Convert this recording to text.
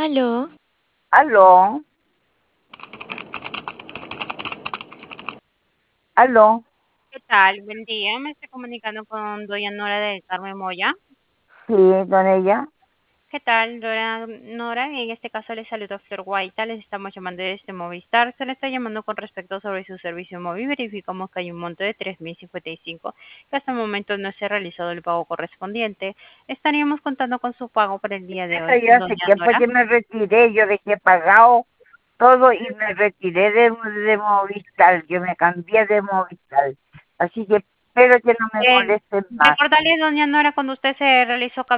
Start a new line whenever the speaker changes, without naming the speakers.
Aló,
Aló, aló,
¿Qué tal? Buen día. Me estoy comunicando con doña Nora del Carmen Moya.
sí, con ella.
¿Qué tal, doña Nora? En este caso le saludo Flor Guaita. Les estamos llamando desde Movistar. Se le está llamando con respecto sobre su servicio móvil. Verificamos que hay un monto de 3.055 que hasta el momento no se ha realizado el pago correspondiente. Estaríamos contando con su pago para el día de
Eso
hoy,
ya hace
doña
tiempo
Nora.
que me retiré, yo dejé pagado todo y me retiré de Movistar, yo me cambié de Movistar. Así que espero que no me molesten más.
Recordarle, doña Nora, cuando usted se realizó